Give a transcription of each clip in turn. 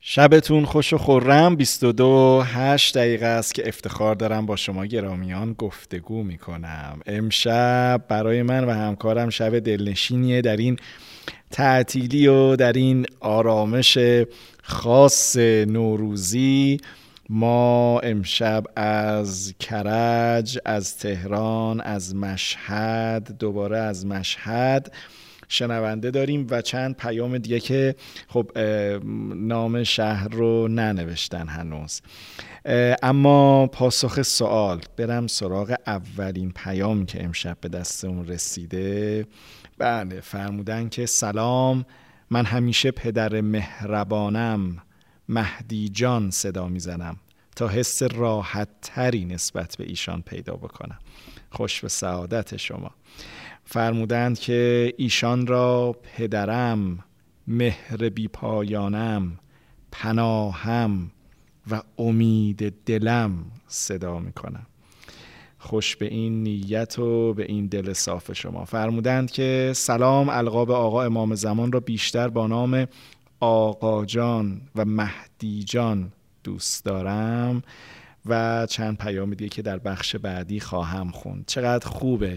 شبتون خوش و خرم. 22:08 است که افتخار دارم با شما گرامیان گفتگو میکنم. امشب برای من و همکارم شب دلنشینیه. در این تعطیلی و در این آرامش خاص نوروزی ما امشب از کرج، از تهران، از مشهد، دوباره از مشهد شنونده داریم و چند پیام دیگه که خب نام شهر رو ننوشتن هنوز. اما پاسخ سوال، برم سراغ اولین پیامی که امشب به دستمون رسیده. بله، فرمودن که سلام، من همیشه پدر مهربانم مهدی جان صدا میزنم تا حس راحت تری نسبت به ایشان پیدا بکنم. خوش به سعادت شما. فرمودند که ایشان را پدرم، مهر بی پایانم، پناهم و امید دلم صدا میکنم. خوش به این نیت و به این دل صاف شما. فرمودند که سلام، القاب آقا امام زمان را بیشتر با نام آقا جان و مهدی جان دوست دارم و چند پیام دیگه که در بخش بعدی خواهم خوند. چقدر خوبه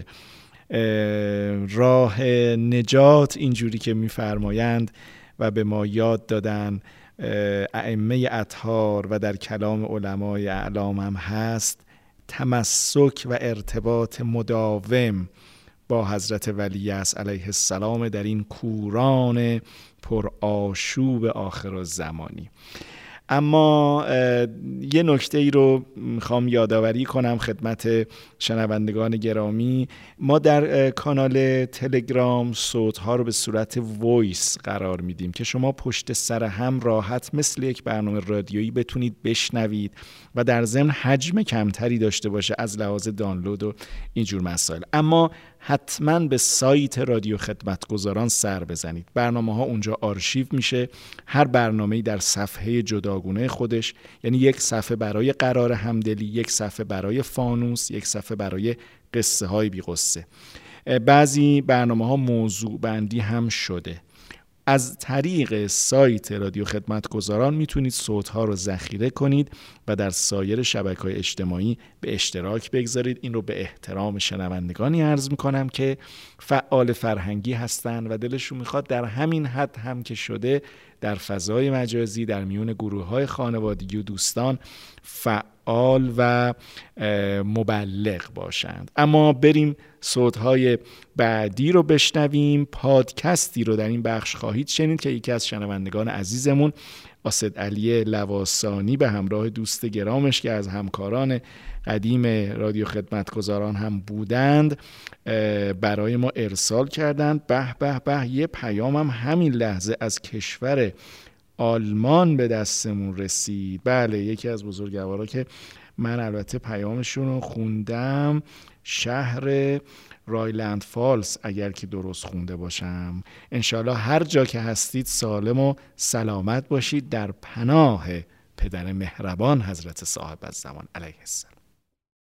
راه نجات اینجوری که میفرمایند و به ما یاد دادن ائمه اطهار و در کلام علمای اعلام هم هست، تمسک و ارتباط مداوم با حضرت ولیعصر علیه السلام در این کوران پر آشوب آخرالزمانی. اما یه نکته ای رو میخوام یادآوری کنم خدمت شنوندگان گرامی. ما در کانال تلگرام صوت‌ها رو به صورت وایس قرار میدیم که شما پشت سر هم راحت مثل یک برنامه رادیویی بتونید بشنوید و در ضمن حجم کمتری داشته باشه از لحاظ دانلود و اینجور مسائل. اما حتما به سایت رادیو خدمتگزاران سر بزنید. برنامه‌ها اونجا آرشیو میشه، هر برنامه‌ای در صفحه جداگونه خودش، یعنی یک صفحه برای قرار همدلی، یک صفحه برای فانوس، یک صفحه برای قصه های بی قصه. بعضی برنامه‌ها موضوع بندی هم شده. از طریق سایت رادیو خدمتگزاران میتونید صوت‌ها رو ذخیره کنید و در سایر شبکه‌های اجتماعی به اشتراک بگذارید. این رو به احترام شنوندگانی عرض میکنم که فعال فرهنگی هستن و دلشون میخواد در همین حد هم که شده در فضای مجازی در میون گروه‌های خانوادگی و دوستان فعال و مبلغ باشند. اما بریم صوت‌های بعدی رو بشنویم. پادکستی رو در این بخش خواهید شنید که یکی از شنوندگان عزیزمون اسدعلی لواسانی به همراه دوست گرامش که از همکاران قدیم رادیو خدمتگزاران هم بودند برای ما ارسال کردند. به به به، یه پیامم همین لحظه از کشور آلمان به دستمون رسید. بله، یکی از بزرگوارا که من البته پیامشون رو خوندم، شهر رایلند فالز اگر که درست خونده باشم. انشالله هر جا که هستید سالم و سلامت باشید در پناه پدر مهربان حضرت صاحب الزمان علیه السلام.